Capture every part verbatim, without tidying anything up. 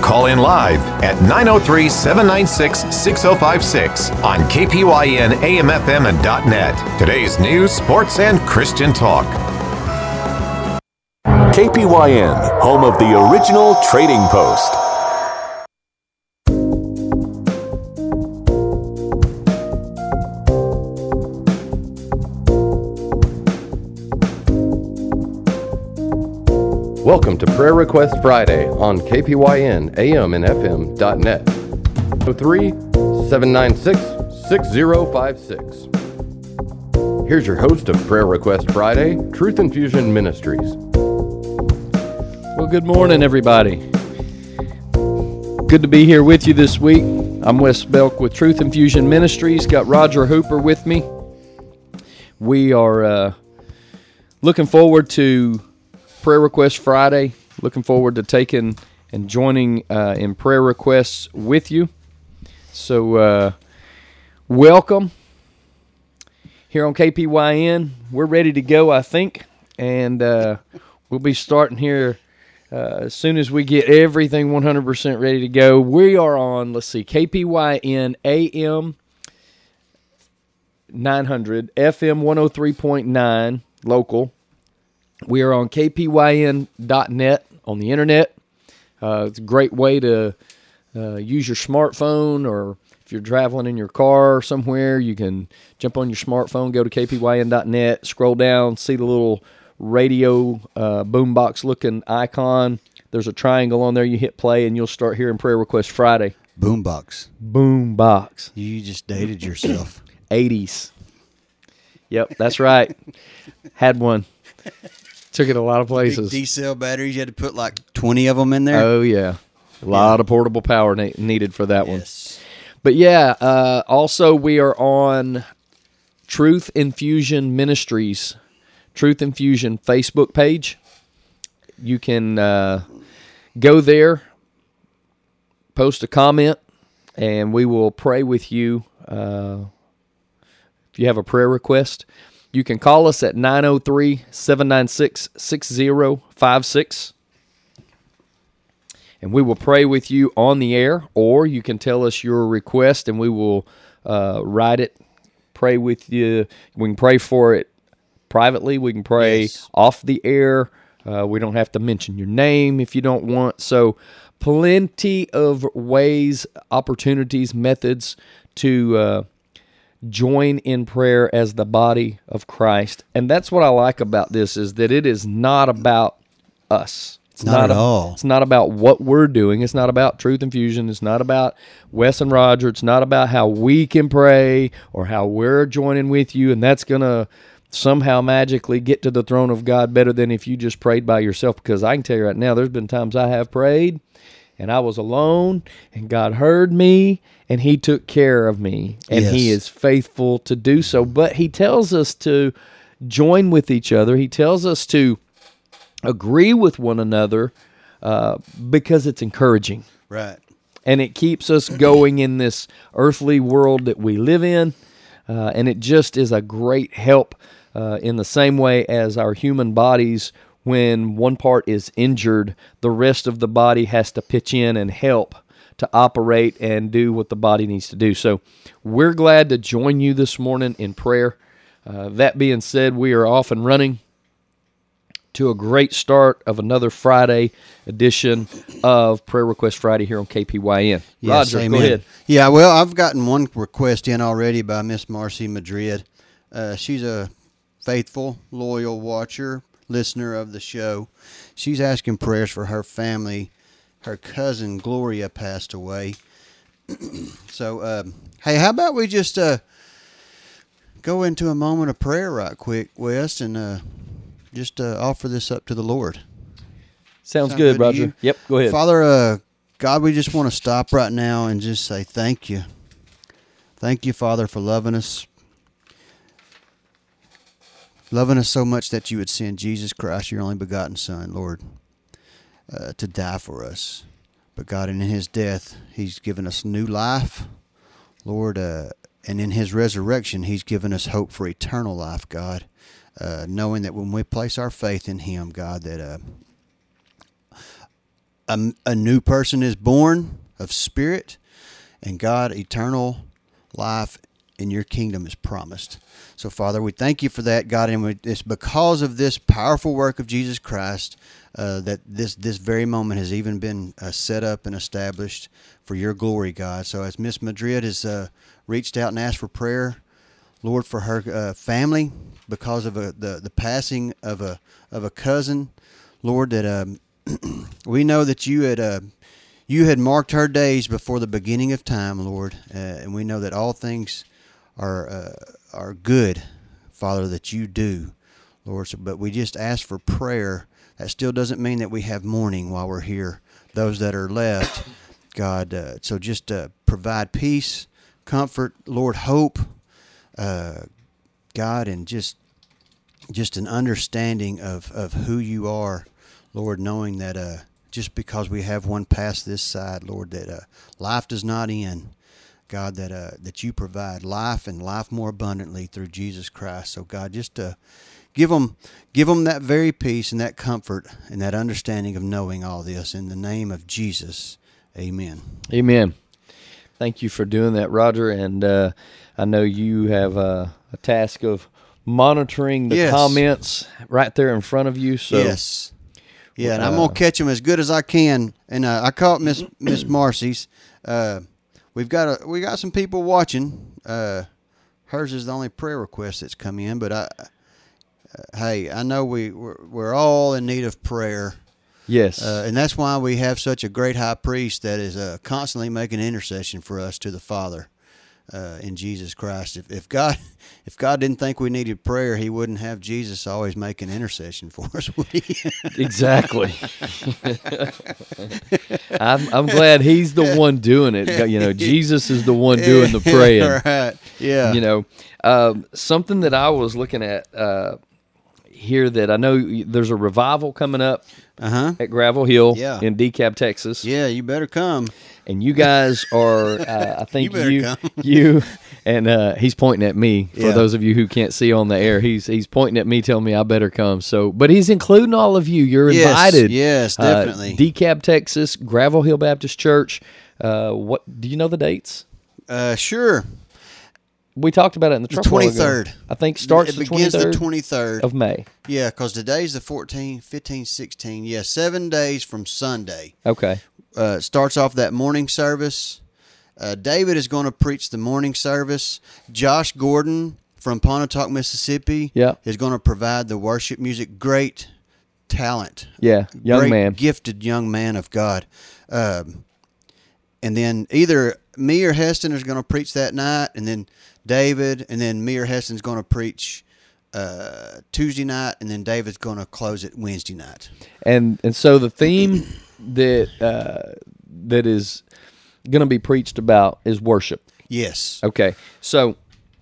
call in live at nine oh three, seven nine six, six oh five six on K P Y N A M F M and .net. Today's news, sports, and Christian talk. K P Y N, home of the original Trading Post. Welcome to Prayer Request Friday on K P Y N A M and F M dot net. oh three, seven nine six, six oh five six. Here's your host of Prayer Request Friday, Truth Infusion Ministries. Well, good morning, everybody. Good to be here with you this week. I'm Wes Belk with Truth Infusion Ministries. Got Roger Hooper with me. We are uh, looking forward to Prayer Request Friday. Looking forward to taking and joining uh, in prayer requests with you. So, uh, welcome here on K P Y N. We're ready to go, I think, and uh, we'll be starting here uh, as soon as we get everything one hundred percent ready to go. We are on, let's see, K P Y N A M nine hundred, F M one oh three point nine, local. We are on K P Y N dot net on the internet. Uh, it's a great way to uh, use your smartphone, or if you're traveling in your car somewhere, you can jump on your smartphone, go to K P Y N dot net, scroll down, see the little radio uh, boombox looking icon. There's a triangle on there. You hit play, and you'll start hearing Prayer Request Friday. Boombox. Boombox. You just dated yourself. eighties. Yep, that's right. Had one. Took it a lot of places. Big D-cell batteries. You had to put like twenty of them in there. Oh, yeah. A lot yeah. of portable power na- needed for that yes. one. But, yeah, uh, also we are on Truth Infusion Ministries, Truth Infusion Facebook page. You can uh, go there, post a comment, and we will pray with you uh, if you have a prayer request. You can call us at nine oh three, seven nine six, six oh five six, and we will pray with you on the air, or you can tell us your request, and we will uh, write it, pray with you. We can pray for it privately. We can pray yes. off the air. Uh, we don't have to mention your name if you don't want. So plenty of ways, opportunities, methods to uh join in prayer as the body of Christ. And that's what I like about this, is that it is not about us. It's not, not at a, all. It's not about what we're doing. It's not about Truth Infusion. It's not about Wes and Roger. It's not about how we can pray or how we're joining with you, and that's going to somehow magically get to the throne of God better than if you just prayed by yourself. Because I can tell you right now, there's been times I have prayed, and I was alone, and God heard me, and He took care of me, and yes. He is faithful to do so. But He tells us to join with each other. He tells us to agree with one another uh, because it's encouraging. Right. And it keeps us going in this earthly world that we live in, uh, and it just is a great help uh, in the same way as our human bodies. When one part is injured, the rest of the body has to pitch in and help to operate and do what the body needs to do. So we're glad to join you this morning in prayer. Uh, that being said, we are off and running to a great start of another Friday edition of Prayer Request Friday here on K P Y N. Yes, Roger, amen. Go ahead. Yeah, well, I've gotten one request in already by Miss Marcy Madrid. Uh, she's a faithful, loyal watcher, listener of the show. She's asking prayers for her family. Her cousin Gloria passed away. so, um, hey, how about we just uh, go into a moment of prayer right quick, Wes, and uh, just uh, offer this up to the Lord. Sounds Sound good, good Roger. Yep, go ahead. Father, uh, God, we just want to stop right now and just say thank you. Thank you, Father, for loving us. Loving us so much that you would send Jesus Christ, your only begotten Son, Lord, uh, to die for us. But God, and in His death, He's given us new life, Lord, uh, and in His resurrection, He's given us hope for eternal life, God, uh, knowing that when we place our faith in Him, God, that uh, a, a new person is born of spirit, and God, eternal life in your kingdom is promised. So, Father, we thank you for that, God, and we, it's because of this powerful work of Jesus Christ uh, that this this very moment has even been uh, set up and established for your glory, God. So as Miss Madrid has uh, reached out and asked for prayer, Lord, for her uh, family because of a, the the passing of a of a cousin, Lord, that um, we know that you had uh, you had marked her days before the beginning of time, Lord, uh, and we know that all things are uh, are good, Father, that you do, Lord. So, but we just ask for prayer. That still doesn't mean that we have mourning while we're here. Those that are left, God, uh, so just uh, provide peace, comfort, Lord, hope, uh, God, and just just an understanding of, of who you are, Lord, knowing that uh, just because we have one past this side, Lord, that uh, life does not end. God, that uh, that you provide life and life more abundantly through Jesus Christ. So, God, just uh, give them, give them that very peace and that comfort and that understanding of knowing all this. In the name of Jesus, amen. Amen. Thank you for doing that, Roger. And uh, I know you have uh, a task of monitoring the yes. comments right there in front of you. So yes. Yeah, and uh, I'm going to catch them as good as I can. And uh, I caught Miss Miss Marcy's. Uh, We've got a, we got some people watching. Uh, hers is the only prayer request that's come in, but I, uh, hey, I know we we're, we're all in need of prayer. Yes, uh, and that's why we have such a great high priest that is uh, constantly making intercession for us to the Father uh, in Jesus Christ. If, if God if God didn't think we needed prayer, He wouldn't have Jesus always making intercession for us, would He? Exactly. I'm I'm glad He's the one doing it. You know, Jesus is the one doing the praying. Right. Yeah. You know, um, something that I was looking at uh, here that I know there's a revival coming up uh-huh. at Gravel Hill yeah. in DeKalb, Texas. Yeah, you better come. And you guys are, uh, I think you, you, you, and uh, he's pointing at me. For yeah. those of you who can't see on the air, he's he's pointing at me, telling me I better come. So, but he's including all of you. You're yes, invited. Yes, definitely. Uh, DeKalb, Texas, Gravel Hill Baptist Church. Uh, what do you know the dates? Uh, sure. We talked about it in the truck. The twenty-third. I think starts it the begins twenty-third the twenty-third of May. Yeah, because today's the fourteenth, fifteenth, sixteenth. Yeah, seven days from Sunday. Okay. Uh, starts off that morning service. Uh, David is going to preach the morning service. Josh Gordon from Pontotoc, Mississippi, yeah. is going to provide the worship music. Great talent. Yeah, young Great, man. Gifted young man of God. Um, and then either me or Heston is going to preach that night, and then David, and then me or Heston's going to preach uh, Tuesday night, and then David's going to close it Wednesday night. And and so the theme that uh, that is going to be preached about is worship. Yes. Okay. So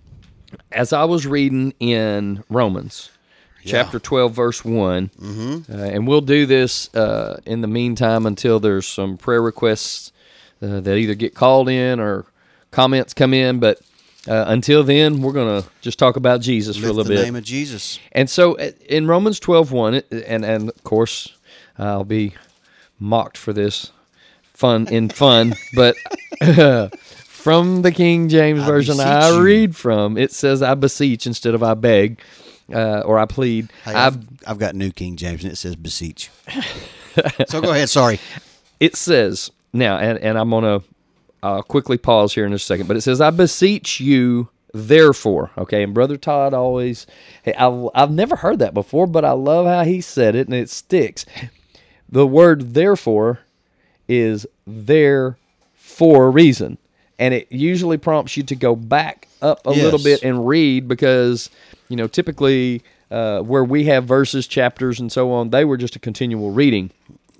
as I was reading in Romans yeah. chapter twelve, verse one, mm-hmm. uh, and we'll do this uh, in the meantime until there's some prayer requests uh, that either get called in or comments come in, but uh, until then, we're going to just talk about Jesus Lift for a little the bit. name of Jesus. And so in Romans twelve one, and, and of course, I'll be mocked for this fun in fun, but uh, from the King James I Version I you. read from, it says I beseech instead of I beg, uh, or I plead. Hey, I've, I've got New King James, and it says beseech. So go ahead, sorry. It says, now, and, and I'm going to I'll quickly pause here in a second, but it says, I beseech you, therefore. Okay, and Brother Todd always, hey, I, I've never heard that before, but I love how he said it, and it sticks. The word therefore is there for a reason, and it usually prompts you to go back up a yes. little bit and read, because, you know, typically uh, where we have verses, chapters, and so on, they were just a continual reading,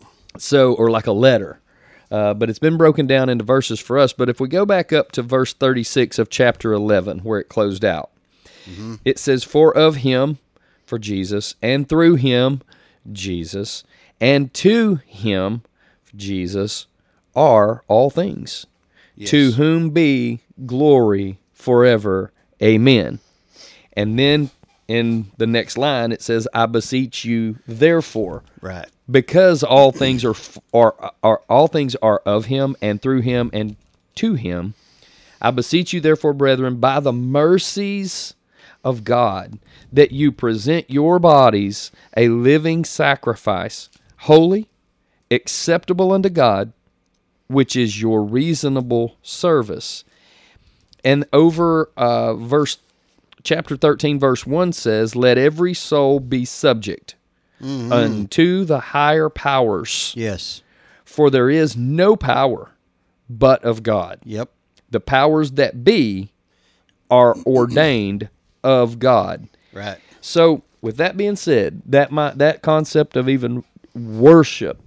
so or like a letter. Uh, but it's been broken down into verses for us. But if we go back up to verse thirty-six of chapter eleven, where it closed out, mm-hmm. it says, For of him, for Jesus, and through him, Jesus, and to him, Jesus, are all things, yes. to whom be glory forever. Amen. And then in the next line, it says, I beseech you, therefore. Right. Because all things are, are, are all things are of him and through him and to him. I beseech you, therefore, brethren, by the mercies of God, that you present your bodies a living sacrifice, holy, acceptable unto God, which is your reasonable service. And over uh, verse chapter thirteen, verse one says, let every soul be subject mm-hmm. unto the higher powers. Yes. For there is no power but of God. Yep. The powers that be are ordained of God. Right. So, with that being said, that my, that concept of even worship,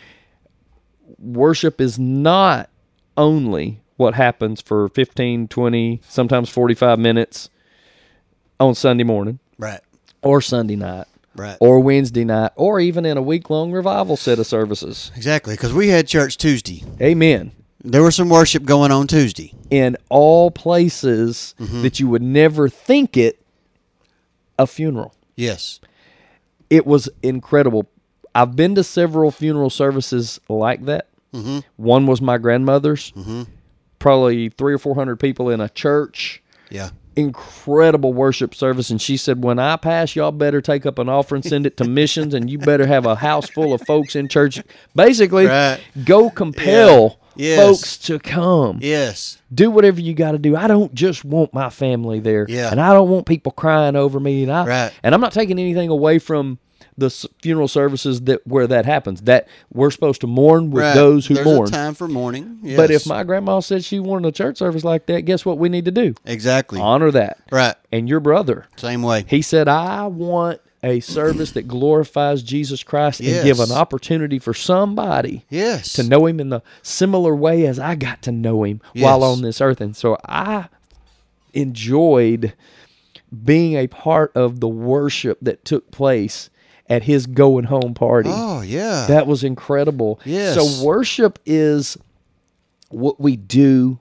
worship is not only what happens for fifteen, twenty, sometimes forty-five minutes on Sunday morning. Right. Or Sunday night. Right. Or Wednesday night, or even in a week-long revival set of services. Exactly, because we had church Tuesday. Amen. There was some worship going on Tuesday. In all places mm-hmm. that you would never think it, a funeral. Yes. It was incredible. I've been to several funeral services like that. Mm-hmm. One was my grandmother's. Mm-hmm. Probably three or four hundred people in a church. Yeah. Incredible worship service. And she said, when I pass, y'all better take up an offering, send it to missions, and you better have a house full of folks in church. Basically, right. go compel yeah. yes. folks to come. Yes. Do whatever you got to do. I don't just want my family there. Yeah. And I don't want people crying over me. And, I, right. and I'm not taking anything away from the funeral services that where that happens. That we're supposed to mourn with right. those who There's mourn. There's a time for mourning. Yes. But if my grandma said she wanted a church service like that, guess what we need to do? Exactly. Honor that. Right. And your brother. Same way. He said, I want a service that glorifies Jesus Christ yes. and give an opportunity for somebody yes. to know him in the similar way as I got to know him yes. while on this earth. And so I enjoyed being a part of the worship that took place at his going home party. Oh, yeah. That was incredible. Yes. So worship is what we do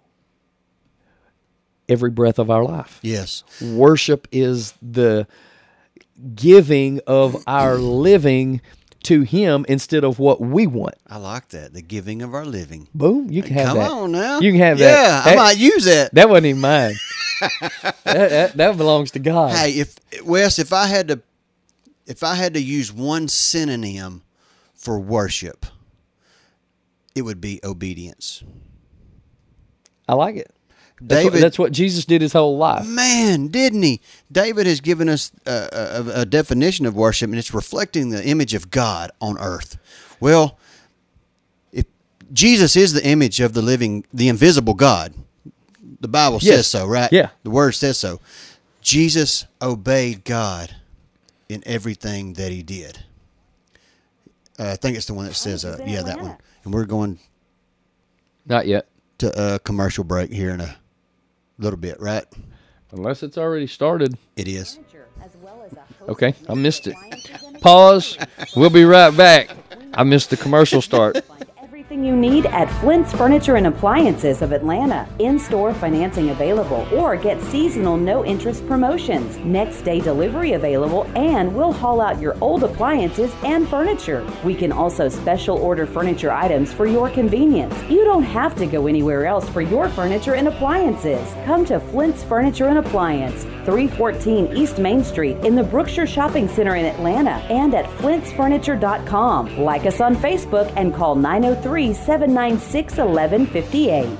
every breath of our life. Yes. Worship is the giving of our living to him instead of what we want. I like that. The giving of our living. Boom. You can have Come that. Come on now. You can have yeah, that. Yeah, I that, might use that. That wasn't even mine. that, that, that belongs to God. Hey, if Wes, if I had to If I had to use one synonym for worship, it would be obedience. I like it. That's, David, what, that's what Jesus did his whole life. Man, didn't he? David has given us a, a, a definition of worship, and it's reflecting the image of God on earth. Well, if Jesus is the image of the living, the invisible God, the Bible yes. says so, right? Yeah. The Word says so. Jesus obeyed God in everything that he did. Uh, I think it's the one that says, uh, yeah, that one. And we're going Not yet. to a commercial break here in a little bit, right? Unless it's already started. It is. Okay, I missed it. Pause. We'll be right back. I missed the commercial start. Everything you need at Flint's Furniture and Appliances of Atlanta. In-store financing available, or get seasonal no-interest promotions. Next day delivery available, and we'll haul out your old appliances and furniture. We can also special order furniture items for your convenience. You don't have to go anywhere else for your furniture and appliances. Come to Flint's Furniture and Appliance, three fourteen East Main Street in the Brookshire Shopping Center in Atlanta, and at flints furniture dot com. Like us on Facebook and call nine oh three, seven nine six, one one five eight.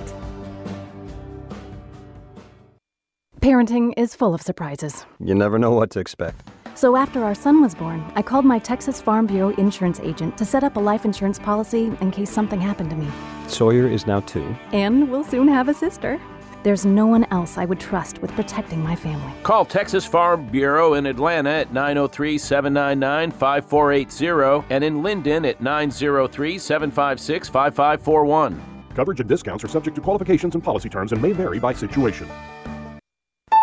Parenting is full of surprises. You never know what to expect. So after our son was born, I called my Texas Farm Bureau insurance agent to set up a life insurance policy in case something happened to me. Sawyer is now two. And we'll soon have a sister. There's no one else I would trust with protecting my family. Call Texas Farm Bureau in Atlanta at nine oh three, seven nine nine, five four eight zero and in Linden at nine oh three, seven five six, five five four one. Coverage and discounts are subject to qualifications and policy terms and may vary by situation.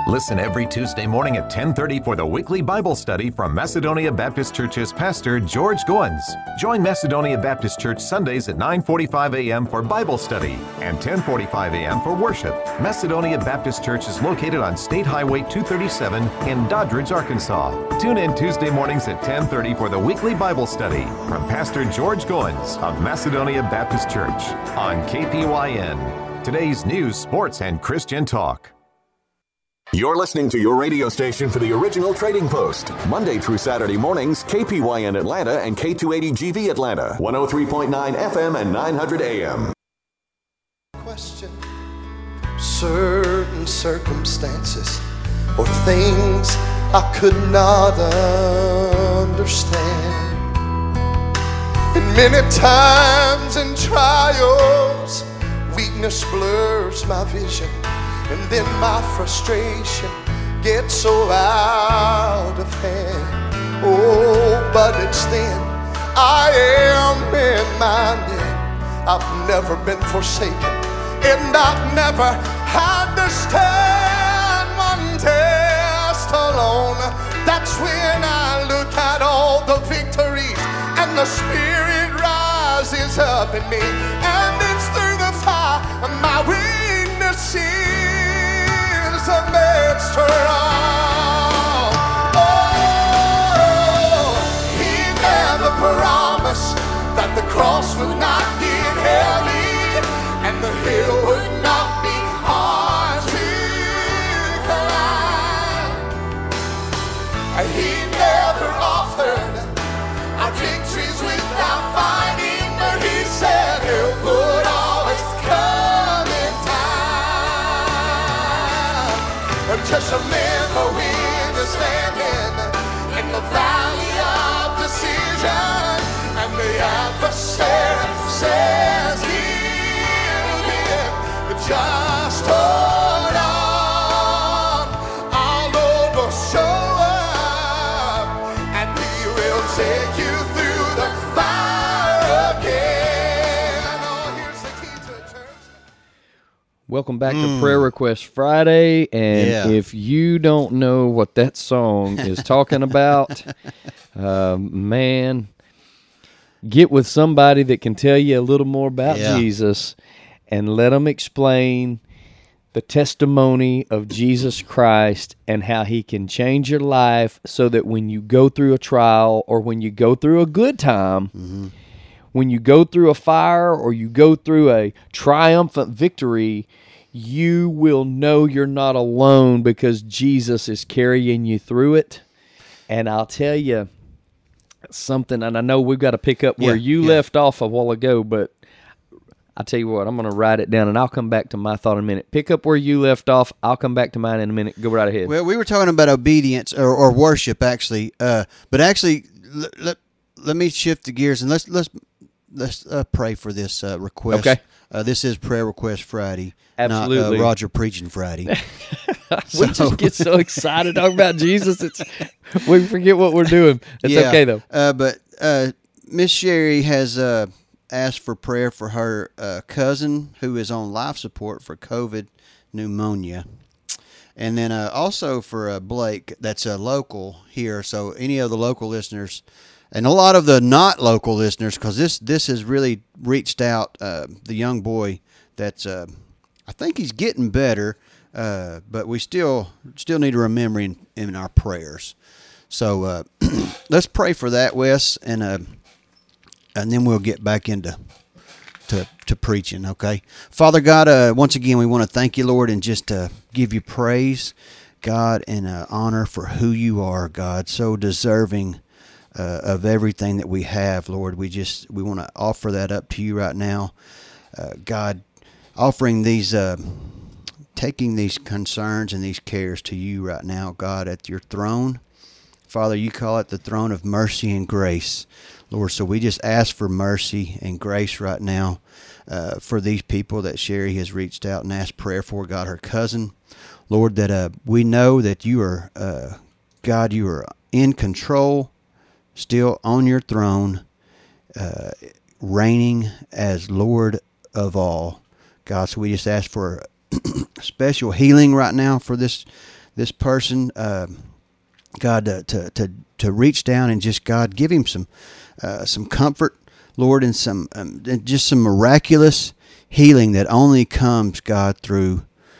Listen every Tuesday morning at ten thirty for the weekly Bible study from Macedonia Baptist Church's pastor, George Goins. Join Macedonia Baptist Church Sundays at nine forty-five a.m. for Bible study and ten forty-five a.m. for worship. Macedonia Baptist Church is located on State Highway two thirty-seven in Doddridge, Arkansas. Tune in Tuesday mornings at ten thirty for the weekly Bible study from Pastor George Goins of Macedonia Baptist Church on K P Y N. Today's news, sports, and Christian talk. You're listening to your radio station for the original Trading Post. Monday through Saturday mornings, K P Y N Atlanta and K two eighty G V Atlanta, one oh three point nine F M and nine hundred A M. Question certain circumstances or things I could not understand. And many times in trials, weakness blurs my vision. And then my frustration gets so out of hand. Oh, but it's then I am reminded I've never been forsaken, and I've never had to stand one test alone. That's when I look at all the victories, and the Spirit rises up in me, and it's through the fire of my weaknesses amidst her all. Oh, he never promised that the cross would not get heavy and the hill would not be hard to climb. He never offered our victories without fighting, but he said it would always come in time. Just remember when you're standing in the valley of decision, and the adversary says he'll win. Just hold on, our Lord will show up, and He will take you through the fire again. Oh, here's the key to church. Welcome back mm. to Prayer Request Friday, and Yeah. if you don't know what that song is talking about, uh, man, get with somebody that can tell you a little more about Yeah. Jesus, and let them explain the testimony of Jesus Christ and how He can change your life, so that when you go through a trial or when you go through a good time, mm-hmm. when you go through a fire or you go through a triumphant victory, you will know you're not alone because Jesus is carrying you through it. And I'll tell you something, and I know we've got to pick up where Yeah, you yeah. left off a while ago, but I'll tell you what, I'm going to write it down, and I'll come back to my thought in a minute. Pick up where you left off. I'll come back to mine in a minute. Go right ahead. Well, we were talking about obedience or, or worship, actually. Uh, but actually, let, let let me shift the gears and let's let's let's uh, pray for this uh, request. Okay. Uh, this is Prayer Request Friday, Absolutely. not uh, Roger Preaching Friday. We just get so excited talking about Jesus, it's we forget what we're doing. It's Yeah. okay, though. Uh, but uh, Miss Sherry has uh, asked for prayer for her uh, cousin who is on life support for COVID pneumonia. And then uh, also for uh, Blake, that's a local here. So any of the local listeners, and a lot of the not local listeners, because this this has really reached out. Uh, the young boy that's, uh, I think he's getting better, uh, but we still still need to remember him in, in our prayers. So uh, let's pray for that, Wes, and uh, and then we'll get back into to to preaching. Okay, Father God, uh, once again we want to thank you, Lord, and just uh, give you praise, God, and uh, honor for who you are, God, so deserving uh, of everything that we have, Lord. We just we want to offer that up to you right now, uh, God, offering these. Uh, taking these concerns and these cares to you right now, God, at your throne. Father, you call it the throne of mercy and grace, Lord. So we just ask for mercy and grace right now uh, for these people that Sherry has reached out and asked prayer for, God, her cousin. Lord, that uh, we know that you are, uh, God, you are in control, still on your throne, uh, reigning as Lord of all. God, so we just ask for special healing right now for this this person, uh, God, to, to to to reach down and just, God, give him some uh, some comfort, Lord, and some um, just some miraculous healing that only comes, God, through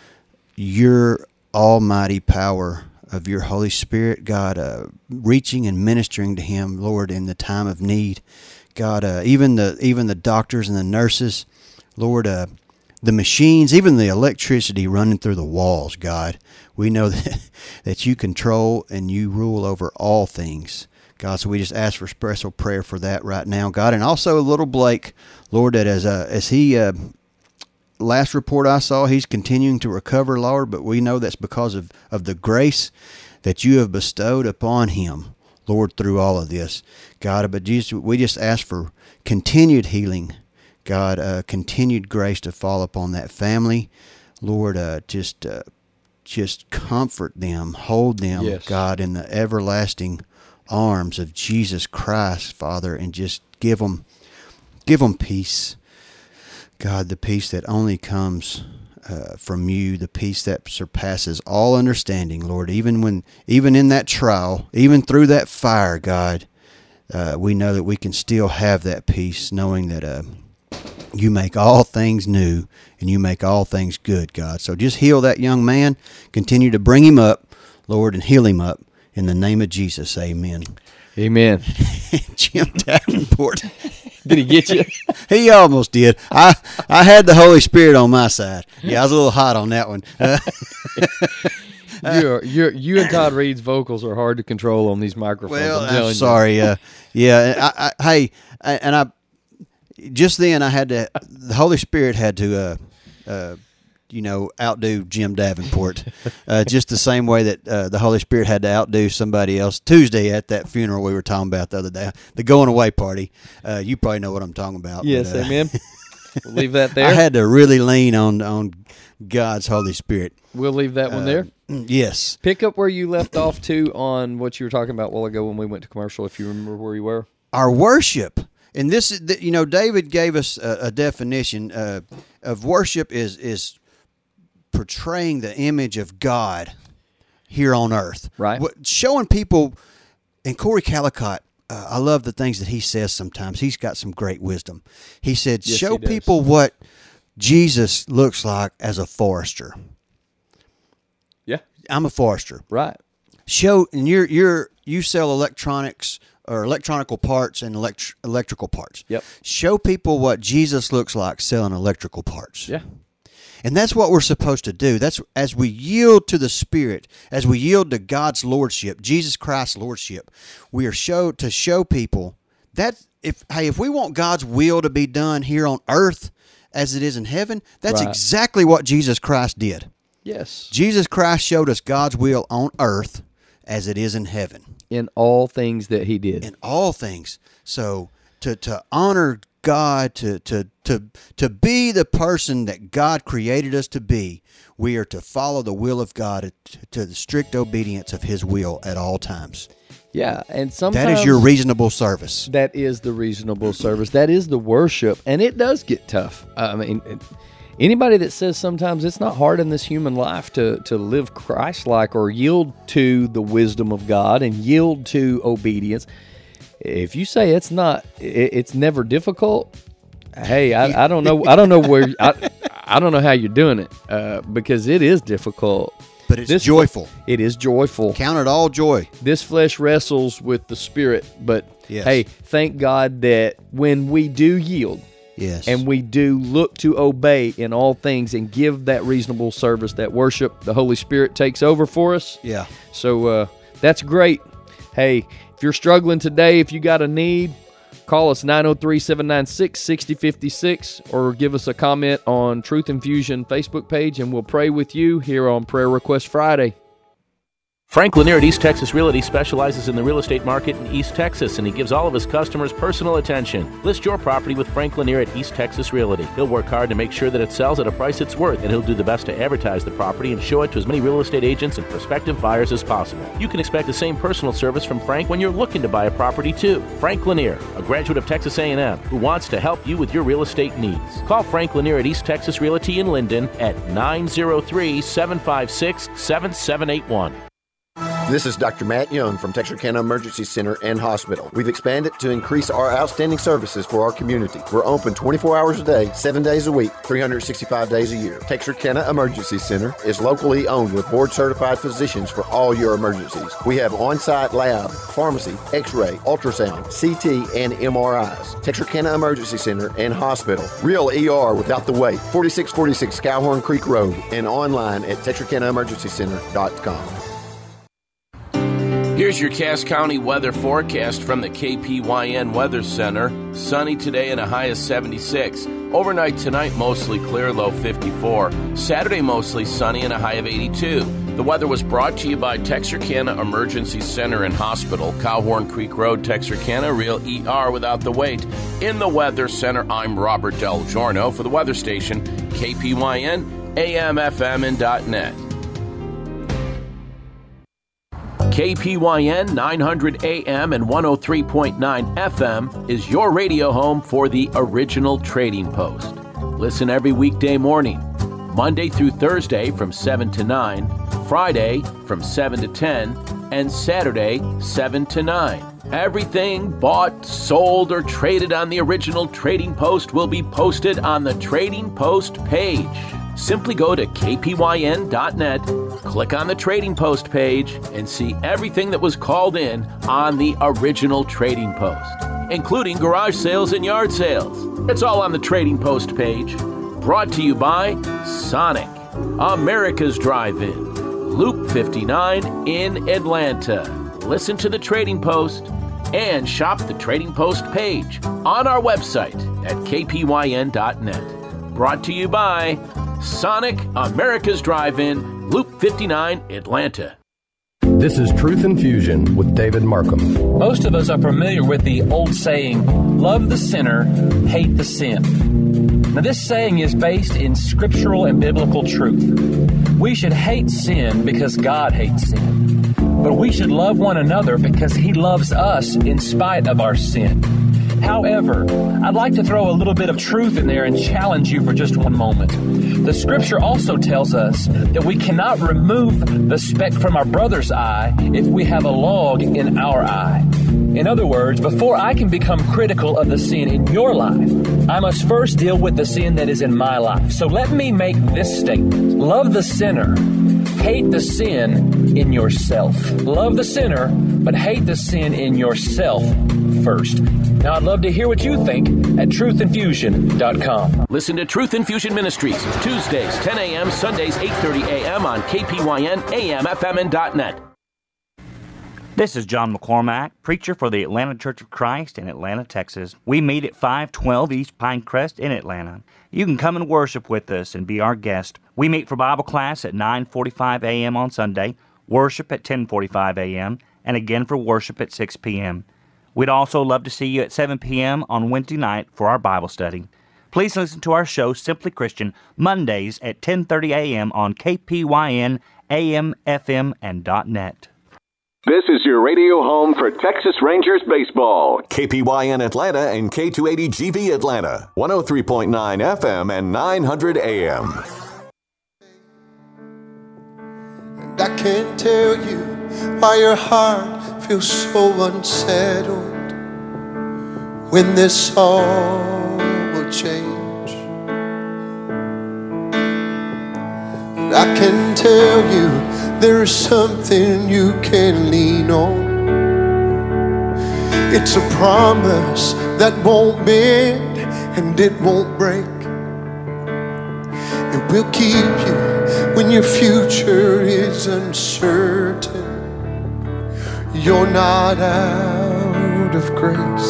your almighty power of your Holy Spirit, God, uh, reaching and ministering to him, Lord, in the time of need. God, uh, even the even the doctors and the nurses, Lord, uh, the machines, even the electricity running through the walls, God, we know that, that you control and you rule over all things, God. So we just ask for special prayer for that right now, God, and also little Blake, Lord, that as uh, as he uh, last report I saw, he's continuing to recover, Lord, but we know that's because of, of the grace that you have bestowed upon him, Lord, through all of this, God. But Jesus, we just ask for continued healing, God, uh, continued grace to fall upon that family, Lord. Uh, just, uh, just comfort them, hold them, yes. God, in the everlasting arms of Jesus Christ, Father, and just give them, give them peace, God, the peace that only comes uh, from you, the peace that surpasses all understanding, Lord. Even when, even in that trial, even through that fire, God, uh, we know that we can still have that peace, knowing that uh, you make all things new and you make all things good, God. So just heal that young man, continue to bring him up, Lord, and heal him up in the name of Jesus. Amen. Amen. Jim Davenport. Did he get you? He almost did. I I had the Holy Spirit on my side. Yeah, I was a little hot on that one. Uh, you're, you're, you and Todd Reed's vocals are hard to control on these microphones. Well, I'm, I'm telling sorry. You. Uh, yeah, I, I, hey, I, and I just then I had to. The Holy Spirit had to, uh, uh, you know, outdo Jim Davenport, uh, just the same way that uh, the Holy Spirit had to outdo somebody else Tuesday at that funeral we were talking about the other day, the going away party. Uh, you probably know what I'm talking about. Yes, but, uh, amen. We'll leave that there. I had to really lean on on God's Holy Spirit. We'll leave that one uh, there. Yes. Pick up where you left off too on what you were talking about a while ago when we went to commercial. If you remember where you were, our worship. And this is, you know, David gave us a, a definition uh, of worship is is portraying the image of God here on earth. Right. What, showing people, and Corey Callicott, uh, I love the things that he says sometimes. He's got some great wisdom. He said, yes, show he does. people what Jesus looks like as a forester. Yeah. I'm a forester. Right. Show, and you're, you're, you sell electronics or electronical parts and elect- electrical parts. Yep. Show people what Jesus looks like selling electrical parts. Yeah. And that's what we're supposed to do. That's as we yield to the Spirit, as we yield to God's lordship, Jesus Christ's lordship, we are show to show people that if hey, if we want God's will to be done here on earth as it is in heaven, that's right. exactly what Jesus Christ did. Yes. Jesus Christ showed us God's will on earth as it is in heaven. In all things that he did. In all things. So to to honor God, to to to to be the person that God created us to be, we are to follow the will of God to, to the strict obedience of his will at all times. Yeah, and sometimes that is your reasonable service. That is the reasonable service. That is the worship, and it does get tough. I mean, anybody that says sometimes it's not hard in this human life to, to live Christ-like or yield to the wisdom of God and yield to obedience, if you say it's not, it, it's never difficult. Hey, I, I don't know. I don't know where. I, I don't know how you're doing it uh, because it is difficult. But it's this, joyful. It is joyful. Count it all joy. This flesh wrestles with the spirit, but yes. Hey, thank God that when we do yield, yes, and we do look to obey in all things and give that reasonable service, that worship, the Holy Spirit takes over for us. Yeah. So uh, that's great. Hey, if you're struggling today, if you got a need, call us nine oh three, seven nine six, six oh five six or give us a comment on Truth Infusion Facebook page, and we'll pray with you here on Prayer Request Friday. Frank Lanier at East Texas Realty specializes in the real estate market in East Texas, and he gives all of his customers personal attention. List your property with Frank Lanier at East Texas Realty. He'll work hard to make sure that it sells at a price it's worth, and he'll do the best to advertise the property and show it to as many real estate agents and prospective buyers as possible. You can expect the same personal service from Frank when you're looking to buy a property too. Frank Lanier, a graduate of Texas A and M, who wants to help you with your real estate needs. Call Frank Lanier at East Texas Realty in Linden at nine oh three, seven five six, seven seven eight one. This is Doctor Matt Young from Texarkana Emergency Center and Hospital. We've expanded to increase our outstanding services for our community. We're open twenty-four hours a day, seven days a week, three hundred sixty-five days a year. Texarkana Emergency Center is locally owned with board-certified physicians for all your emergencies. We have on-site lab, pharmacy, x-ray, ultrasound, C T, and M R Is. Texarkana Emergency Center and Hospital. Real E R without the wait. forty-six forty-six Cowhorn Creek Road and online at texarkana emergency center dot com. Here's your Cass County weather forecast from the K P Y N Weather Center. Sunny today and a high of seventy-six. Overnight tonight, mostly clear, low fifty-four. Saturday, mostly sunny and a high of eighty-two. The weather was brought to you by Texarkana Emergency Center and Hospital, Cowhorn Creek Road, Texarkana, real E R without the wait. In the Weather Center, I'm Robert Del Giorno for the weather station, K P Y N, A M F M, and .net. K P Y N nine hundred A M and one oh three point nine F M is your radio home for the original Trading Post. Listen every weekday morning, Monday through Thursday from seven to nine, Friday from seven to ten, and Saturday seven to nine. Everything bought, sold, or traded on the original Trading Post will be posted on the Trading Post page. Simply go to K P Y N dot net, click on the Trading Post page, and see everything that was called in on the original Trading Post, including garage sales and yard sales. It's all on the Trading Post page. Brought to you by Sonic, America's Drive-In, Loop fifty-nine in Atlanta. Listen to the Trading Post and shop the Trading Post page on our website at K P Y N dot net. Brought to you by Sonic, America's Drive-In, Loop fifty-nine, Atlanta. This is Truth Infusion with David Markham. Most of us are familiar with the old saying, love the sinner, hate the sin. Now, this saying is based in scriptural and biblical truth. We should hate sin because God hates sin. But we should love one another because He loves us in spite of our sin. However, I'd like to throw a little bit of truth in there and challenge you for just one moment. The scripture also tells us that we cannot remove the speck from our brother's eye if we have a log in our eye. In other words, before I can become critical of the sin in your life, I must first deal with the sin that is in my life. So let me make this statement. Love the sinner, hate the sin in yourself. Love the sinner, but hate the sin in yourself first. Now, I'd love to hear what you think at truth infusion dot com. Listen to Truth Infusion Ministries, Tuesdays, ten a.m., Sundays, eight thirty a.m. on K P Y N, A M F M, and .net. This is John McCormack, preacher for the Atlanta Church of Christ in Atlanta, Texas. We meet at five twelve East Pinecrest in Atlanta. You can come and worship with us and be our guest. We meet for Bible class at nine forty-five a.m. on Sunday, worship at ten forty-five a.m., and again for worship at six p.m. We'd also love to see you at seven p.m. on Wednesday night for our Bible study. Please listen to our show, Simply Christian, Mondays at ten thirty a.m. on K P Y N, A M F M, and .net. This is your radio home for Texas Rangers baseball. K P Y N Atlanta and K two eighty G V Atlanta, one oh three point nine F M and nine hundred A M. And I can't tell you why your heart feels so unsettled when this all will change. And I can tell you there's something you can lean on. It's a promise that won't bend and it won't break. It will keep you when your future is uncertain. You're not out of grace.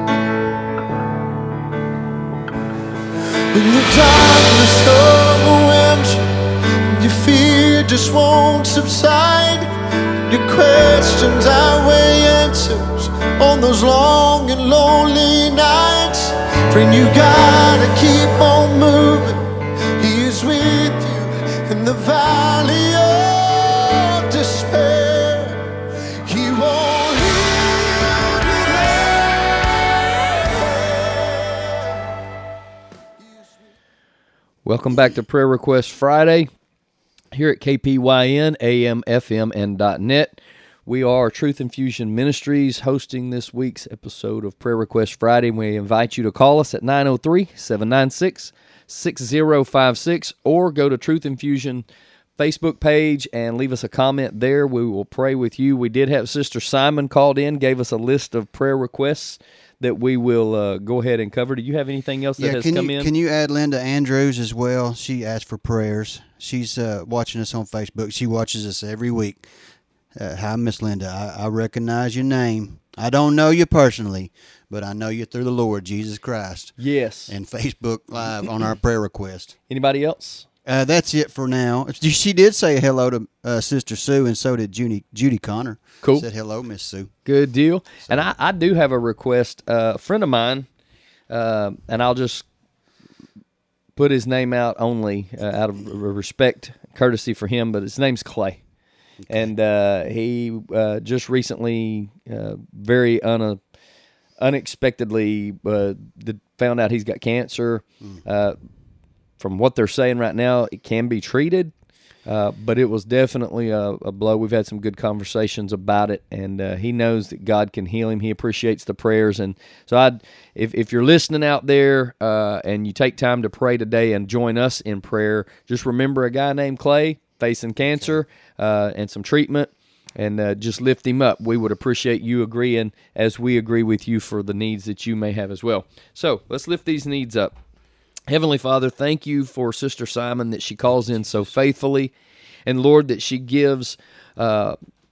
When the darkness overwhelms you, and your fear just won't subside, your questions outweigh answers on those long and lonely nights. Friend, you gotta keep on moving. He is with you in the valley of despair. He won't leave you there. Welcome back to Prayer Request Friday here at K P Y N, A M, F M, and .net. We are Truth Infusion Ministries hosting this week's episode of Prayer Request Friday. We invite you to call us at nine oh three, seven nine six, six oh five six or go to Truth Infusion Facebook page and leave us a comment there. We will pray with you. We did have Sister Simon called in, gave us a list of prayer requests that we will uh, go ahead and cover. Do you have anything else that yeah, has can come you, in? Can you add Linda Andrews as well? She asked for prayers. She's uh, watching us on Facebook. She watches us every week. Uh, hi, Miss Linda. I, I recognize your name. I don't know you personally, but I know you through the Lord Jesus Christ. Yes. And Facebook Live on our prayer request. Anybody else? Uh, that's it for now. She did say hello to uh, Sister Sue, and so did Judy, Judy Connor. Cool. Said hello, Miss Sue. Good deal. So. And I, I do have a request. Uh, a friend of mine, uh, and I'll just put his name out only uh, out of respect, courtesy for him, but his name's Clay. Okay. And uh, he uh, just recently, uh, very un- unexpectedly, uh, found out he's got cancer. Mm. Uh, from what they're saying right now, it can be treated, uh, but it was definitely a, a blow. We've had some good conversations about it, and uh, he knows that God can heal him. He appreciates the prayers. And so I'd, if, if you're listening out there uh, and you take time to pray today and join us in prayer, just remember a guy named Clay facing cancer uh, and some treatment, and uh, just lift him up. We would appreciate you agreeing as we agree with you for the needs that you may have as well. So let's lift these needs up. Heavenly Father, thank you for Sister Simon that she calls in so faithfully, and Lord, that she gives, uh,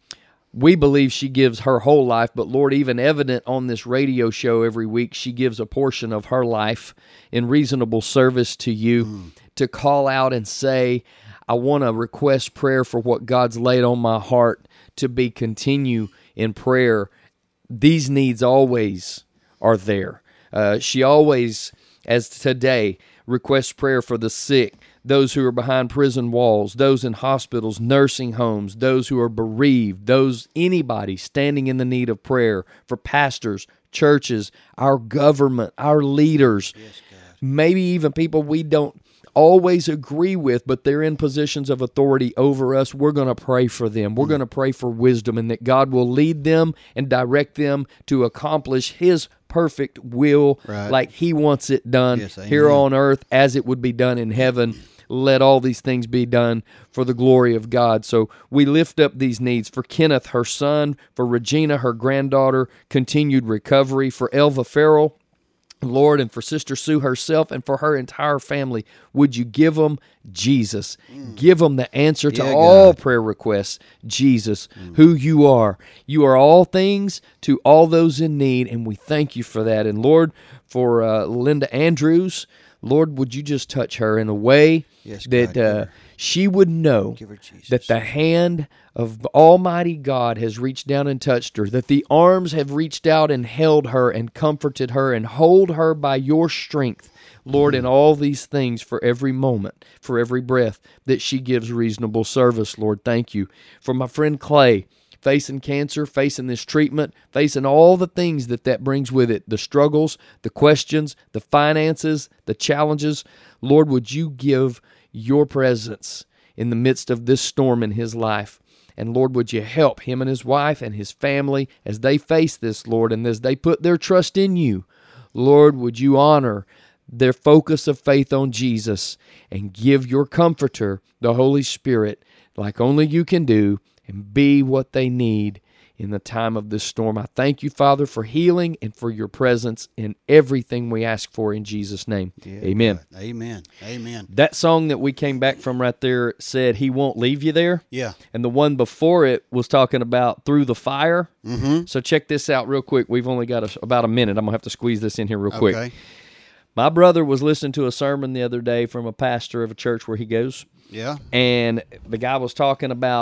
we believe she gives her whole life, but Lord, even evident on this radio show every week, she gives a portion of her life in reasonable service to you, mm. to call out and say, I want to request prayer for what God's laid on my heart to be continue in prayer. These needs always are there. Uh, she always, as today, requests prayer for the sick, those who are behind prison walls, those in hospitals, nursing homes, those who are bereaved, those anybody standing in the need of prayer, for pastors, churches, our government, our leaders, yes, maybe even people we don't always agree with, but they're in positions of authority over us. We're going to pray for them. We're mm. going to pray for wisdom, and that God will lead them and direct them to accomplish His perfect will, right, like He wants it done, yes, here on earth as it would be done in heaven. Let all these things be done for the glory of God. So we lift up these needs for Kenneth, her son, for Regina, her granddaughter, continued recovery, for Elva Farrell, Lord, and for Sister Sue herself and for her entire family. Would you give them Jesus? Mm. Give them the answer to yeah, all God. prayer requests, Jesus, mm. who you are. You are all things to all those in need, and we thank you for that. And Lord, for uh, Linda Andrews, Lord, would you just touch her in a way yes, that God, uh, she would know that the hand of Almighty God has reached down and touched her, that the arms have reached out and held her and comforted her and hold her by your strength, Lord, in all these things for every moment, for every breath that she gives reasonable service, Lord. Thank you. For my friend Clay, facing cancer, facing this treatment, facing all the things that that brings with it, the struggles, the questions, the finances, the challenges, Lord, would you give your presence in the midst of this storm in his life? And Lord, would you help him and his wife and his family as they face this, Lord, and as they put their trust in you? Lord, would you honor their focus of faith on Jesus and give your comforter, the Holy Spirit, like only you can do, and be what they need in the time of this storm. I thank you, Father, for healing and for your presence in everything we ask for in Jesus' name. Yeah, amen. God. Amen. Amen. That song that we came back from right there said, He won't leave you there. Yeah. And the one before it was talking about through the fire. Mm-hmm. So check this out real quick. We've only got a, about a minute. I'm going to have to squeeze this in here real quick. Okay. My brother was listening to a sermon the other day from a pastor of a church where he goes. Yeah. And the guy was talking about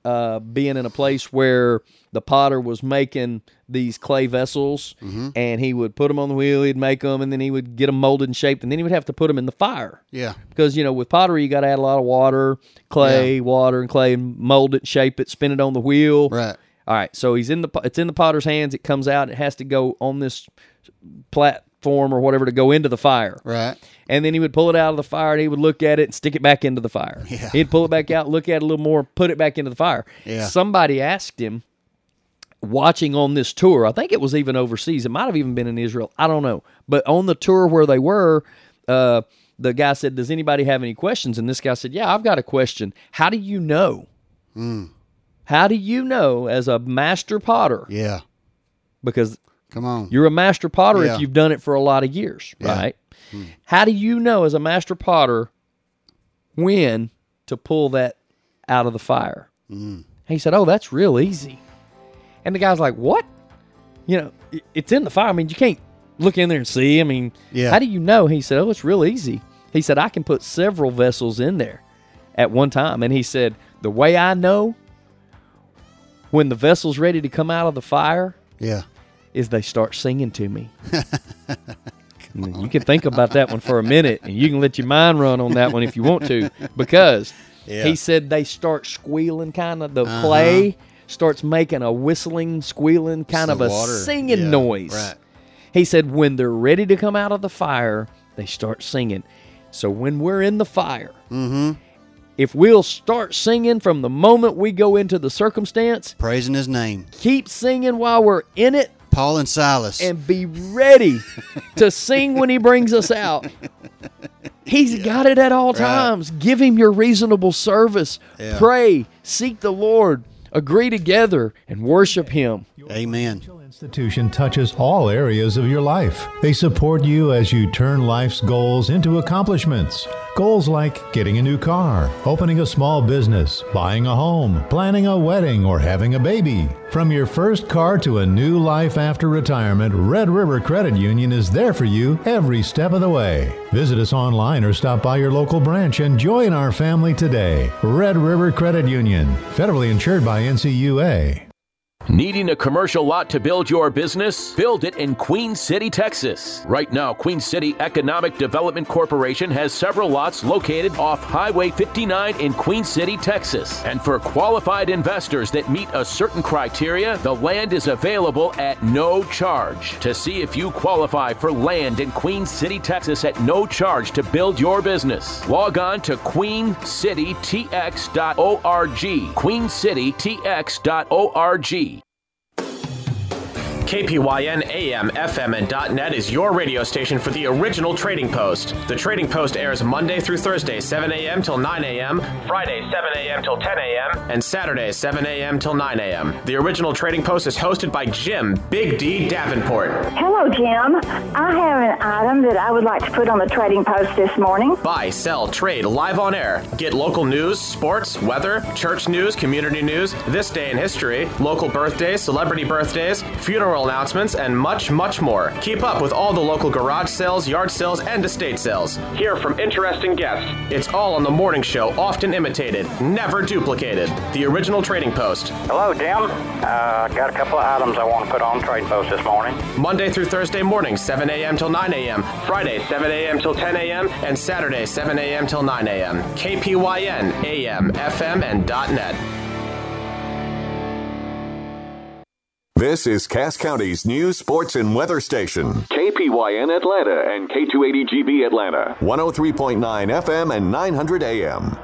uh, being in a place where the potter was making these clay vessels, Mhm. and he would put them on the wheel, he'd make them, and then he would get them molded and shaped, and then he would have to put them in the fire. Yeah. Because, you know, with pottery, you got to add a lot of water, clay, water, and clay, and mold it, shape it, spin it on the wheel. Right. All right, so he's in the it's in the potter's hands. It comes out. It has to go on this platform or whatever to go into the fire. Right. And then he would pull it out of the fire, and he would look at it and stick it back into the fire. Yeah. He'd pull it back out, look at it a little more, put it back into the fire. Yeah. Somebody asked him, watching on this tour, I think it was even overseas. It might have even been in Israel. I don't know. But on the tour where they were, uh, the guy said, does anybody have any questions? And this guy said, yeah, I've got a question. How do you know? Mm. How do you know as a master potter? Yeah. Because come on, you're a master potter Yeah. if you've done it for a lot of years, Yeah. right? How do you know as a master potter when to pull that out of the fire? Mm. He said, oh, that's real easy. And the guy's like, what? You know, i- it's in the fire. I mean, you can't look in there and see. I mean, Yeah. how do you know? He said, oh, it's real easy. He said, I can put several vessels in there at one time. And he said, the way I know when the vessel's ready to come out of the fire Yeah. is they start singing to me. You can think about that one for a minute, and you can let your mind run on that one if you want to, because Yeah. he said they start squealing, kind of the Uh-huh. clay starts making a whistling, squealing, kind It's of the a water. singing Yeah, noise. right. He said when they're ready to come out of the fire, they start singing. So when we're in the fire, Mm-hmm. if we'll start singing from the moment we go into the circumstance, Praising his name. keep singing while we're in it, Paul and Silas. and be ready to sing when he brings us out. He's got it at all Right. times. Give him your reasonable service. Yeah. Pray, seek the Lord, agree together, and worship him. Amen. Institution touches all areas of your life. They support you as you turn life's goals into accomplishments. Goals like getting a new car, opening a small business, buying a home, planning a wedding, or having a baby. From your first car to a new life after retirement, Red River Credit Union is there for you every step of the way. Visit us online or stop by your local branch and join our family today. Red River Credit Union, federally insured by N C U A. Needing a commercial lot to build your business? Build it in Queen City, Texas. Right now, Queen City Economic Development Corporation has several lots located off Highway fifty-nine in Queen City, Texas. And for qualified investors that meet a certain criteria, the land is available at no charge. To see if you qualify for land in Queen City, Texas at no charge to build your business, log on to queen city t x dot org. queen city t x dot org. K P Y N A M, F M, and .net is your radio station for the original Trading Post. The Trading Post airs Monday through Thursday, seven a.m. till nine a.m., Friday, seven a.m. till ten a.m., and Saturday, seven a.m. till nine a.m. The original Trading Post is hosted by Jim Big D Davenport. Hello, Jim. I have an item that I would like to put on the Trading Post this morning. Buy, sell, trade, live on air. Get local news, sports, weather, church news, community news, this day in history, local birthdays, celebrity birthdays, funeral announcements, and much, much more. Keep up with all the local garage sales, yard sales, and estate sales. Hear from interesting guests. It's all on the morning show, often imitated, never duplicated. The original Trading Post. Hello, Jim. Uh, got a couple of items I want to put on Trading Post this morning. Monday through Thursday mornings, seven a.m. till nine a.m., Friday, seven a.m. till ten a.m., and Saturday, seven a.m. till nine a.m. K P Y N, A M, F M, and .net. This is Cass County's news, sports, and weather station. K P Y N Atlanta and K two eighty G B Atlanta. one oh three point nine F M and nine hundred A M.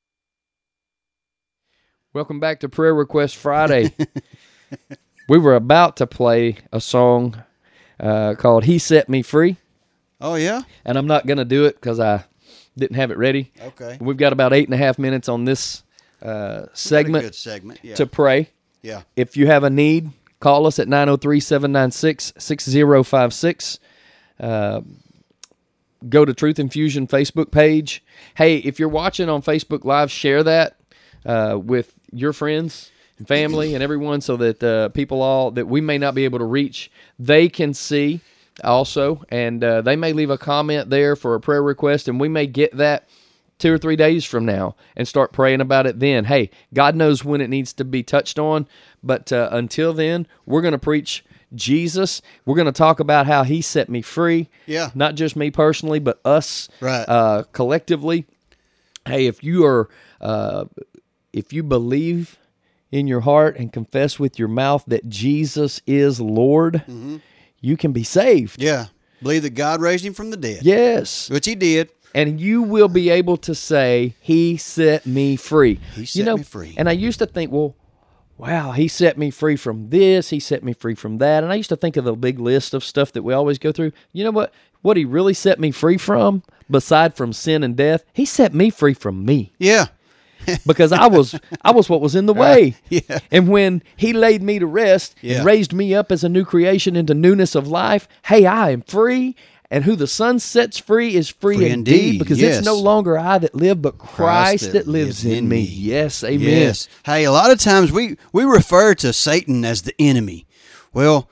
Welcome back to Prayer Request Friday. We were about to play a song uh, called He Set Me Free. Oh, yeah? And I'm not going to do it because I didn't have it ready. Okay. We've got about eight and a half minutes on this uh, segment, good segment, yeah. to pray. Yeah. If you have a need, call us at nine oh three, seven nine six, six oh five six. Uh, go to Truth Infusion Facebook page. Hey, if you're watching on Facebook Live, share that uh, with your friends and family and everyone so that uh, people all that we may not be able to reach, they can see also. And uh, they may leave a comment there for a prayer request, and we may get that two or three days from now and start praying about it then. Hey, God knows when it needs to be touched on, but uh, until then, we're going to preach Jesus. We're going to talk about how he set me free. Yeah. Not just me personally, but us right. uh, collectively. Hey, if you are, uh, if you believe in your heart and confess with your mouth that Jesus is Lord, mm-hmm. you can be saved. Yeah. Believe that God raised him from the dead. Yes. Which he did. And you will be able to say, he set me free. He set you know, me free. And I used to think, well, wow, he set me free from this, he set me free from that. And I used to think of the big list of stuff that we always go through. You know what? What he really set me free from, beside from sin and death, he set me free from me. Yeah. Because I was I was what was in the way. Uh, yeah. And when he laid me to rest yeah. and raised me up as a new creation into newness of life, hey, I am free. And who the Son sets free is free, free indeed, indeed, because yes. it's no longer I that live, but Christ, Christ that, that lives, lives in me. me. Yes, amen. Yes. Hey, a lot of times we, we refer to Satan as the enemy. Well,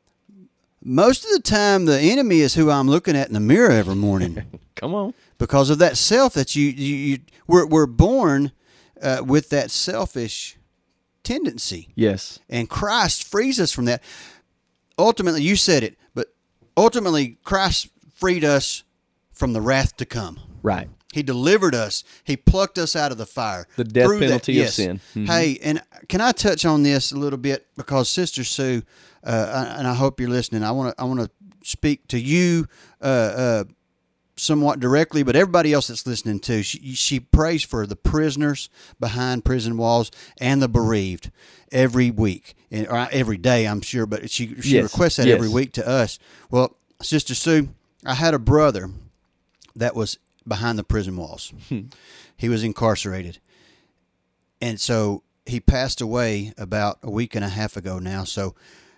most of the time the enemy is who I'm looking at in the mirror every morning. Come on. Because of that self that you, you, you we're, we're born uh, with that selfish tendency. Yes. And Christ frees us from that. Ultimately, you said it, but ultimately, Christ freed us from the wrath to come. Right. He delivered us. He plucked us out of the fire. The death Through penalty that, of yes. sin. Mm-hmm. Hey, and can I touch on this a little bit? Because Sister Sue, uh, and I hope you're listening, I want to I want to speak to you uh, uh, somewhat directly, but everybody else that's listening too. She, she prays for the prisoners behind prison walls and the bereaved every week, and or every day, I'm sure, but she, she yes. requests that yes. every week to us. Well, Sister Sue, I had a brother that was behind the prison walls. Hmm. He was incarcerated. And so he passed away about a week and a half ago now. So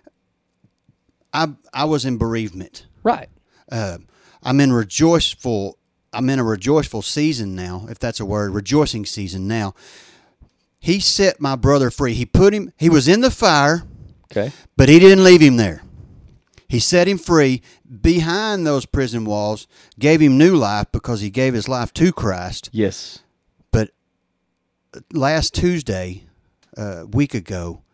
I I was in bereavement. Right. Uh, I'm in rejoiceful, I'm in a rejoiceful season now, if that's a word, rejoicing season now. He set my brother free. He put him, he was in the fire, okay, but he didn't leave him there. He set him free behind those prison walls, gave him new life because he gave his life to Christ. Yes. But last Tuesday, a week ago,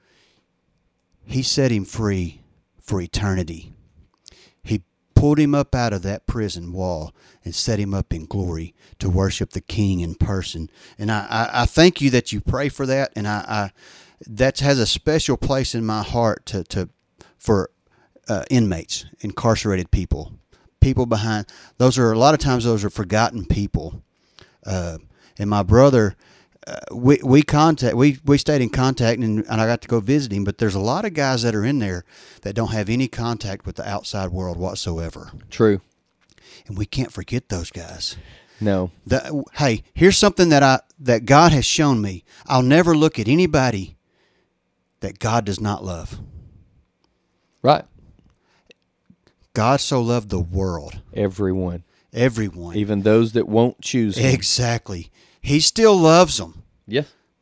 he set him free for eternity. He pulled him up out of that prison wall and set him up in glory to worship the King in person. And I, I, I thank you that you pray for that, and I, I that has a special place in my heart to, to for uh, inmates, incarcerated people, people behind. Those are a lot of times those are forgotten people. Uh, and my brother, uh, we we contact we we stayed in contact, and, and I got to go visit him. But there's a lot of guys that are in there that don't have any contact with the outside world whatsoever. True. And we can't forget those guys. No. The, hey, here's something that I that God has shown me. I'll never look at anybody that God does not love. Right. God so loved the world. Everyone. Everyone. Even those that won't choose him. Exactly. He still loves them. Yes.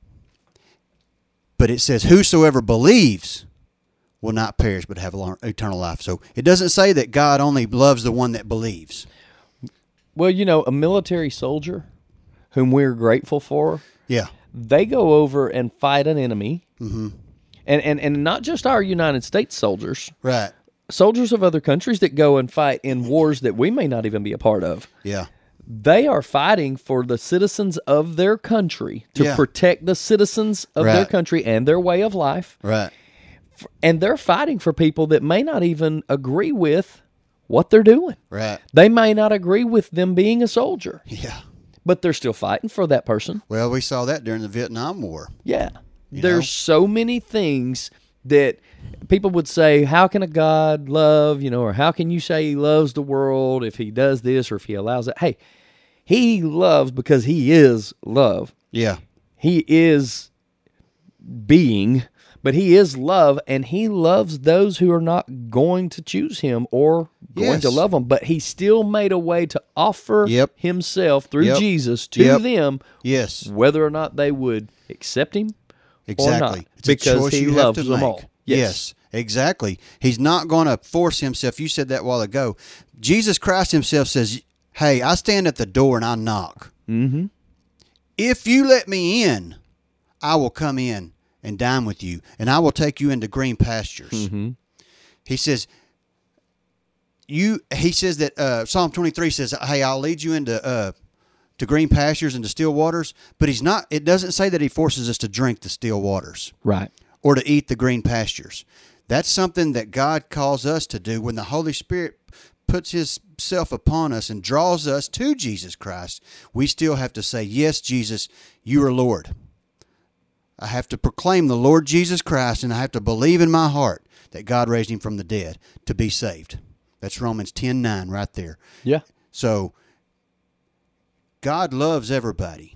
But it says, whosoever believes will not perish but have eternal life. So it doesn't say that God only loves the one that believes. Well, you know, a military soldier whom we're grateful for, yeah, they go over and fight an enemy. Mm-hmm. And, and, and not just our United States soldiers. Right. Soldiers of other countries that go and fight in wars that we may not even be a part of. Yeah. They are fighting for the citizens of their country to yeah. protect the citizens of right. their country and their way of life. Right. And they're fighting for people that may not even agree with what they're doing. Right. They may not agree with them being a soldier. Yeah. But they're still fighting for that person. Well, we saw that during the Vietnam War. Yeah. You There's know? so many things that people would say, how can a God love, you know, or how can you say he loves the world if he does this or if he allows it? Hey, he loves because he is love. Yeah. He is being, but he is love, and he loves those who are not going to choose him or going yes. to love him. But he still made a way to offer yep. himself through yep. Jesus to yep. them, yes, whether or not they would accept him exactly. or not, it's because a choice he you loves have to them make. all. Yes. yes, exactly. He's not going to force himself. You said that a while ago. Jesus Christ himself says, hey, I stand at the door and I knock. Mm-hmm. if you let me in, I will come in and dine with you, and I will take you into green pastures. Mm-hmm. He says, you. He says that uh, Psalm twenty-three says, hey, I'll lead you into uh, to green pastures and to still waters, but he's not. It doesn't say that he forces us to drink the still waters. Right. Or to eat the green pastures. That's something that God calls us to do when the Holy Spirit puts himself upon us and draws us to Jesus Christ. We still have to say, yes, Jesus, you are Lord. I have to proclaim the Lord Jesus Christ, and I have to believe in my heart that God raised him from the dead to be saved. That's Romans ten nine right there. Yeah. So God loves everybody,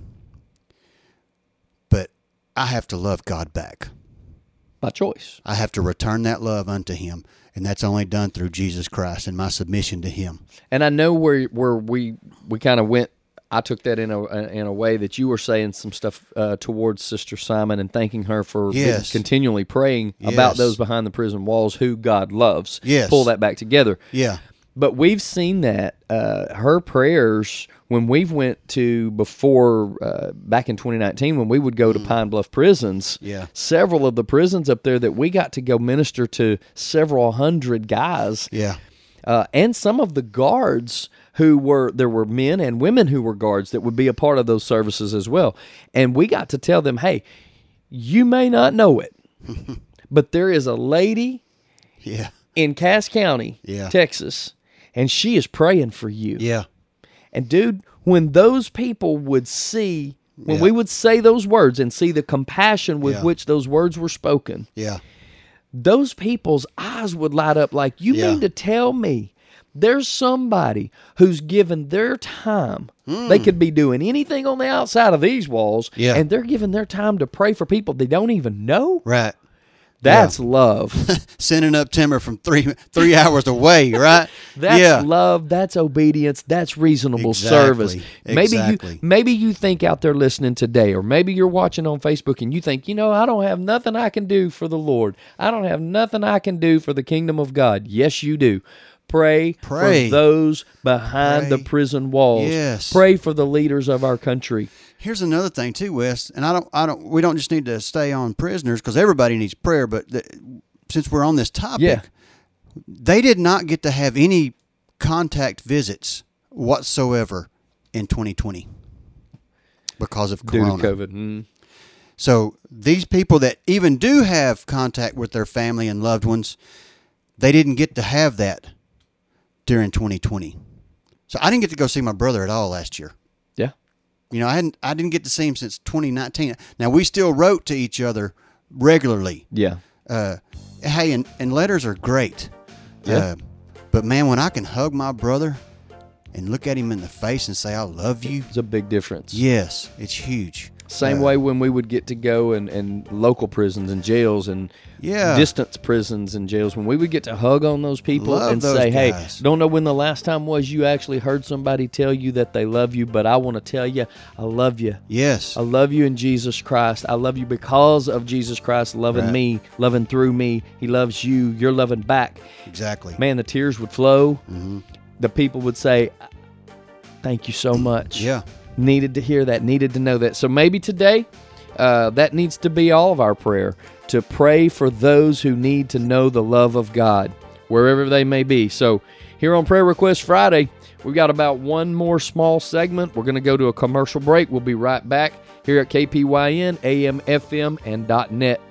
but I have to love God back. By choice. I have to return that love unto him, and that's only done through Jesus Christ and my submission to him. And I know where where we we kind of went. I took that in a in a way that you were saying some stuff uh, towards Sister Simon and thanking her for yes. continually praying yes. about those behind the prison walls who God loves. Yes. Pull that back together. Yeah. But we've seen that uh, her prayers when we went to before uh, back in twenty nineteen when we would go to mm. Pine Bluff prisons. Yeah. Several of the prisons up there that we got to go minister to several hundred guys. Yeah. Uh, and some of the guards who were, there were men and women who were guards that would be a part of those services as well. And we got to tell them, hey, you may not know it, but there is a lady yeah. in Cass County, yeah. Texas, and she is praying for you. Yeah. And dude, when those people would see, when yeah. we would say those words and see the compassion with yeah. which those words were spoken, yeah. those people's eyes would light up like, you yeah. mean to tell me there's somebody who's given their time. Mm. They could be doing anything on the outside of these walls, yeah. and they're giving their time to pray for people they don't even know? Right. That's yeah. love. Sending up timber from three three hours away, right? That's yeah. love. That's obedience. That's reasonable exactly. service. Maybe exactly. you maybe you think out there listening today, or maybe you're watching on Facebook and you think, you know, I don't have nothing I can do for the Lord. I don't have nothing I can do for the kingdom of God. Yes, you do. Pray, Pray. for those behind Pray. the prison walls. Yes. Pray for the leaders of our country. Here's another thing too, Wes, and I don't, I don't, we don't just need to stay on prisoners because everybody needs prayer. But the, since we're on this topic, yeah. they did not get to have any contact visits whatsoever in twenty twenty because of Corona. Due to COVID. Mm. So these people that even do have contact with their family and loved ones, they didn't get to have that during twenty twenty. So I didn't get to go see my brother at all last year. Yeah. You know, I hadn't, I didn't get to see him since twenty nineteen. Now, we still wrote to each other regularly. Yeah. Uh, hey, and, and letters are great. Yeah. Uh, but, man, when I can hug my brother and look at him in the face and say, I love you. It's a big difference. Yes, it's huge. Same uh, way when we would get to go and, and local prisons and jails and yeah. distance prisons and jails, when we would get to hug on those people Love and those say, hey, guys. don't know when the last time was you actually heard somebody tell you that they love you, but I want to tell you, I love you. Yes. I love you in Jesus Christ. I love you because of Jesus Christ loving Right. me, loving through me. He loves you. You're loving back. Exactly. Man, the tears would flow. Mm-hmm. The people would say, thank you so much. Yeah. Needed to hear that, needed to know that. So maybe today, uh, that needs to be all of our prayer, to pray for those who need to know the love of God, wherever they may be. So here on Prayer Request Friday, we've got about one more small segment. We're going to go to a commercial break. We'll be right back here at K P Y N, A M, F M, and .net.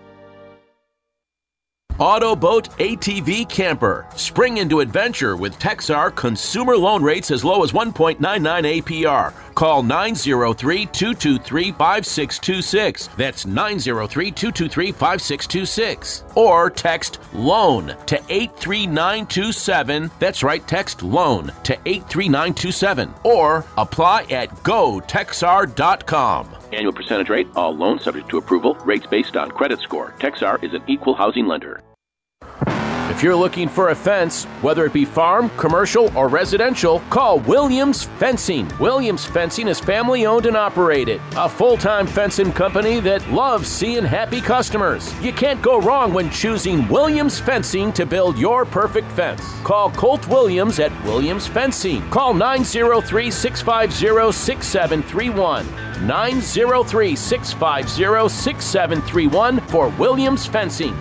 Auto, Boat, A T V, Camper. Spring into adventure with Texar consumer loan rates as low as one point nine nine A P R. Call nine zero three, two two three, five six two six. That's nine zero three, two two three, five six two six. Or text LOAN to eight three nine two seven. That's right, text LOAN to eight three nine two seven. Or apply at go texar dot com. Annual percentage rate. All loans subject to approval. Rates based on credit score. Texar is an equal housing lender. If If you're looking for a fence, whether it be farm, commercial, or residential, call Williams Fencing. Williams Fencing is family owned and operated, a full-time fencing company that loves seeing happy customers. You can't go wrong when choosing Williams Fencing to build your perfect fence. Call Colt Williams at Williams Fencing. Call nine zero three, six five zero, six seven three one. nine zero three, six five zero, six seven three one for Williams Fencing.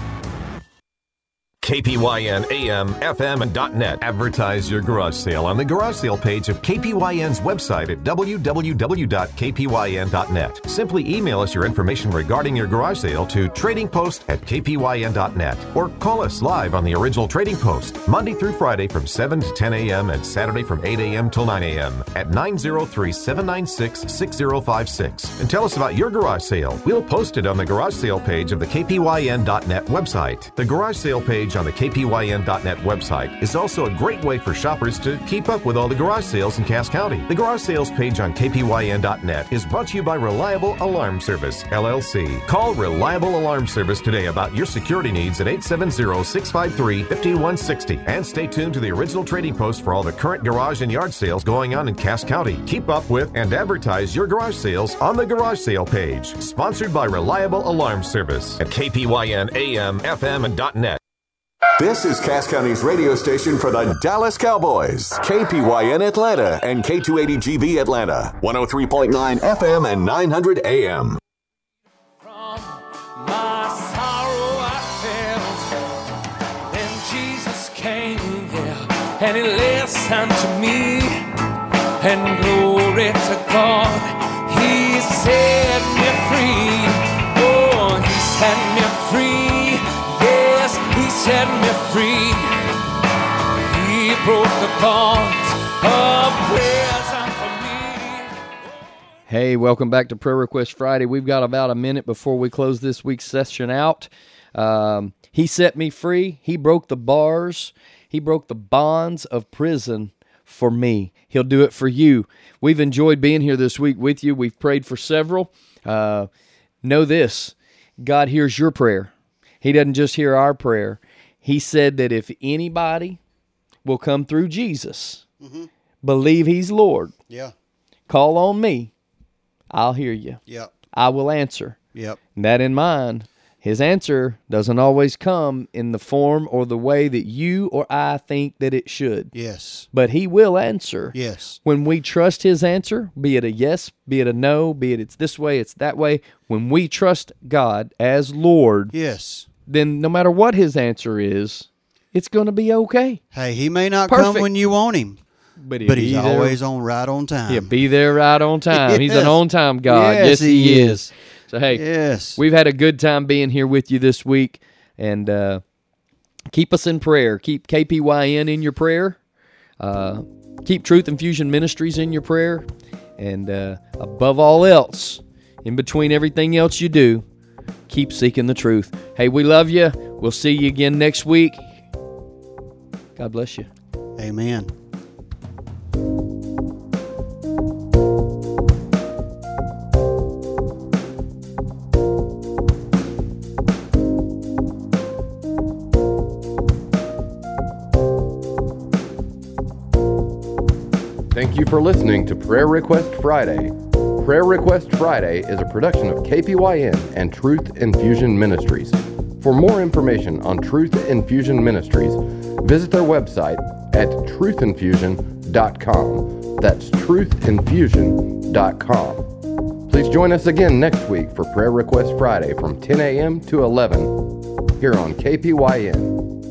K P Y N A M, F M, and .net. Advertise your garage sale on the garage sale page of K P Y N's website at w w w dot k p y n dot net. Simply email us your information regarding your garage sale to tradingpost at k p y n dot net or call us live on the original Trading Post, Monday through Friday from seven to ten a.m. and Saturday from eight a.m. till nine a.m. at nine zero three, seven nine six, six zero five six. And tell us about your garage sale. We'll post it on the garage sale page of the k p y n dot net website. The garage sale page on the k p y n dot net website is also a great way for shoppers to keep up with all the garage sales in Cass County. The garage sales page on k p y n dot net is brought to you by Reliable Alarm Service, L L C. Call Reliable Alarm Service today about your security needs at eight seven zero, six five three, five one six zero. And stay tuned to the original Trading Post for all the current garage and yard sales going on in Cass County. Keep up with and advertise your garage sales on the garage sale page. Sponsored by Reliable Alarm Service at K P Y N A M, F M, and .net. This is Cass County's radio station for the Dallas Cowboys. K P Y N Atlanta and K two eighty G V Atlanta. one oh three point nine F M and nine hundred A M. From my sorrow I felt, then Jesus came here and he listened to me. And glory to God, he set me free. Oh, he set me free. He set me free. He broke the bonds of prison for me. Hey, welcome back to Prayer Request Friday. We've got about a minute before we close this week's session out. Um, he set me free. He broke the bars. He broke the bonds of prison for me. He'll do it for you. We've enjoyed being here this week with you. We've prayed for several. Uh, know this, God hears your prayer. He doesn't just hear our prayer. He said that if anybody will come through Jesus, mm-hmm. believe he's Lord, yeah, call on me, I'll hear you. Yep. I will answer. Yep. And that in mind, his answer doesn't always come in the form or the way that you or I think that it should. Yes. But he will answer. Yes. When we trust his answer, be it a yes, be it a no, be it it's this way, it's that way, when we trust God as Lord, yes, then no matter what his answer is, it's going to be okay. Hey, he may not Perfect. come when you want him, but, but he's always on right on time. He'll be there right on time. Yes. He's an on-time God. Yes, Yes, he, he is. is. So, hey, yes. we've had a good time being here with you this week, and uh, keep us in prayer. Keep K P Y N in your prayer. Uh, keep Truth Infusion Ministries in your prayer. And uh, above all else, in between everything else you do, keep seeking the truth. Hey, we love you. We'll see you again next week. God bless you. Amen. Thank you for listening to Prayer Request Friday. Prayer Request Friday is a production of K P Y N and Truth Infusion Ministries. For more information on Truth Infusion Ministries, visit their website at truth infusion dot com. That's truth infusion dot com. Please join us again next week for Prayer Request Friday from ten a.m. to eleven here on K P Y N.